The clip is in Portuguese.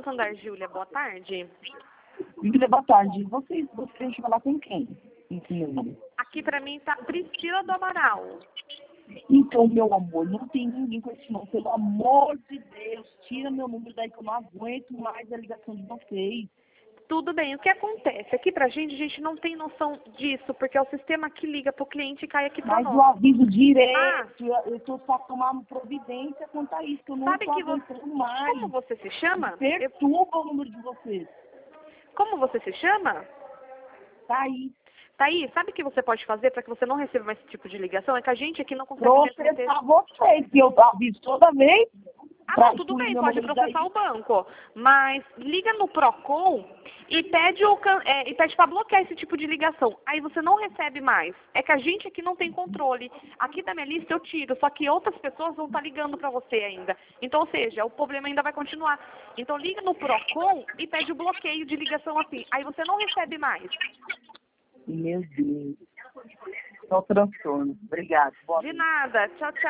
Santander, Júlia. Boa tarde. Júlia, boa tarde. Você tem que falar com quem? Enfim, Aqui pra mim tá Priscila do Amaral. então, meu amor, não tem ninguém com esse nome. Pelo amor de Deus, tira meu número daí que eu não aguento mais a ligação de vocês. Tudo bem, o que acontece? Aqui pra gente, a gente não tem noção disso, porque é o sistema que liga pro cliente e cai aqui pra Mas eu nós. aviso direto, eu tô só tomando providência quanto a isso, que eu não Sabe tô que você... aguentando mais. Como você se chama? Perturba o número de vocês. Como você se chama? Tá aí. Thaís, sabe o que você pode fazer para que você não receba mais esse tipo de ligação? É que a gente aqui não consegue resolver. Processar vocês, que eu aviso toda vez. Ah, não, tudo bem, pode processar o banco. Mas liga no Procon e pede para bloquear esse tipo de ligação. Aí você não recebe mais. É que a gente aqui não tem controle. Aqui da minha lista eu tiro, só que outras pessoas vão estar ligando para você ainda. Então, ou seja, o problema ainda vai continuar. Então liga no Procon e pede o bloqueio de ligação assim. Aí você não recebe mais. Meu Deus. Só transtorno. Obrigado. De nada. Tchau, tchau.